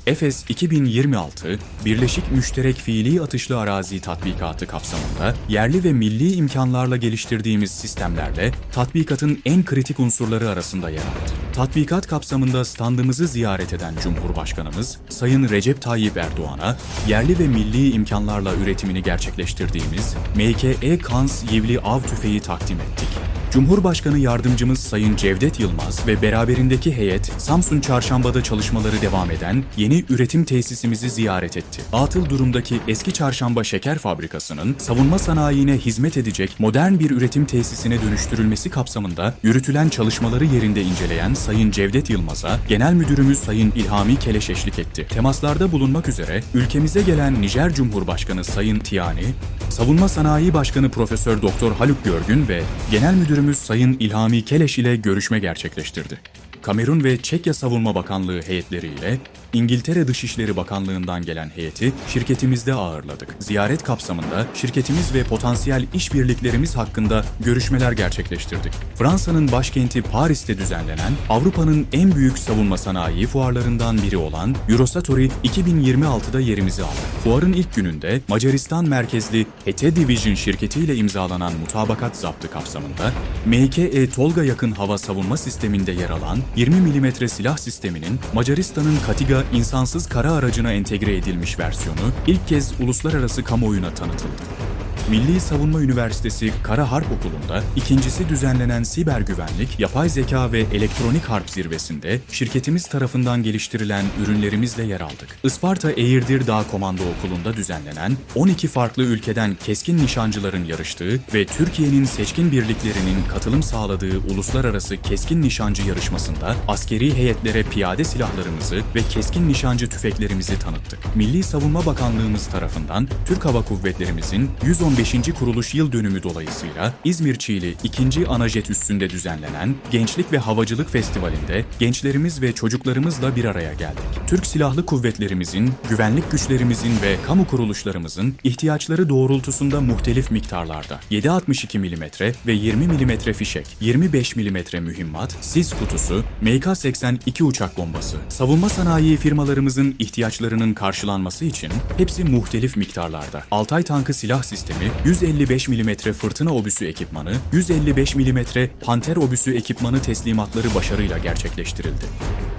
Efes 2026, Birleşik Müşterek Fiili Atışlı Arazi Tatbikatı kapsamında yerli ve milli imkanlarla geliştirdiğimiz sistemlerle tatbikatın en kritik unsurları arasında yer aldı. Tatbikat kapsamında standımızı ziyaret eden Cumhurbaşkanımız Sayın Recep Tayyip Erdoğan'a yerli ve milli imkanlarla üretimini gerçekleştirdiğimiz MKE Kans Yivli Av Tüfeği takdim ettik. Cumhurbaşkanı Yardımcımız Sayın Cevdet Yılmaz ve beraberindeki heyet Samsun Çarşamba'da çalışmaları devam eden yeni üretim tesisimizi ziyaret etti. Atıl durumdaki eski Çarşamba Şeker Fabrikası'nın savunma sanayine hizmet edecek modern bir üretim tesisine dönüştürülmesi kapsamında yürütülen çalışmaları yerinde inceleyen Sayın Cevdet Yılmaz'a Genel Müdürümüz Sayın İlhami Keleş eşlik etti. Temaslarda bulunmak üzere ülkemize gelen Nijer Cumhurbaşkanı Sayın Tiani, Savunma Sanayi Başkanı Profesör Doktor Haluk Görgün ve Genel Müdürümüz Sayın İlhami Keleş ile görüşme gerçekleştirdi. Kamerun ve Çekya Savunma Bakanlığı heyetleriyle İngiltere Dışişleri Bakanlığı'ndan gelen heyeti şirketimizde ağırladık. Ziyaret kapsamında şirketimiz ve potansiyel işbirliklerimiz hakkında görüşmeler gerçekleştirdik. Fransa'nın başkenti Paris'te düzenlenen Avrupa'nın en büyük savunma sanayi fuarlarından biri olan Eurosatory 2026'da yerimizi aldık. Fuarın ilk gününde Macaristan merkezli HT Division şirketiyle imzalanan mutabakat zaptı kapsamında MKE Tolga yakın hava savunma sisteminde yer alan 20 mm silah sisteminin Macaristan'ın Katiga insansız kara aracına entegre edilmiş versiyonu ilk kez uluslararası kamuoyuna tanıtıldı. Milli Savunma Üniversitesi Kara Harp Okulu'nda ikincisi düzenlenen siber güvenlik, yapay zeka ve elektronik harp zirvesinde şirketimiz tarafından geliştirilen ürünlerimizle yer aldık. Isparta Eğirdir Dağ Komando Okulu'nda düzenlenen 12 farklı ülkeden keskin nişancıların yarıştığı ve Türkiye'nin seçkin birliklerinin katılım sağladığı uluslararası keskin nişancı yarışmasında askeri heyetlere piyade silahlarımızı ve keskin nişancı tüfeklerimizi tanıttık. Milli Savunma Bakanlığımız tarafından Türk Hava Kuvvetlerimizin 115. kuruluş yıl dönümü dolayısıyla İzmir Çiğli 2. Anajet üssünde düzenlenen Gençlik ve Havacılık Festivali'nde gençlerimiz ve çocuklarımızla bir araya geldik. Türk Silahlı Kuvvetlerimizin, güvenlik güçlerimizin ve kamu kuruluşlarımızın ihtiyaçları doğrultusunda muhtelif miktarlarda 7.62 mm ve 20 mm fişek, 25 mm mühimmat, sis kutusu, MK-82 uçak bombası, savunma sanayi firmalarımızın ihtiyaçlarının karşılanması için hepsi muhtelif miktarlarda. Altay tankı silah sistemi, 155 mm fırtına obüsü ekipmanı, 155 mm Panter obüsü ekipmanı teslimatları başarıyla gerçekleştirildi.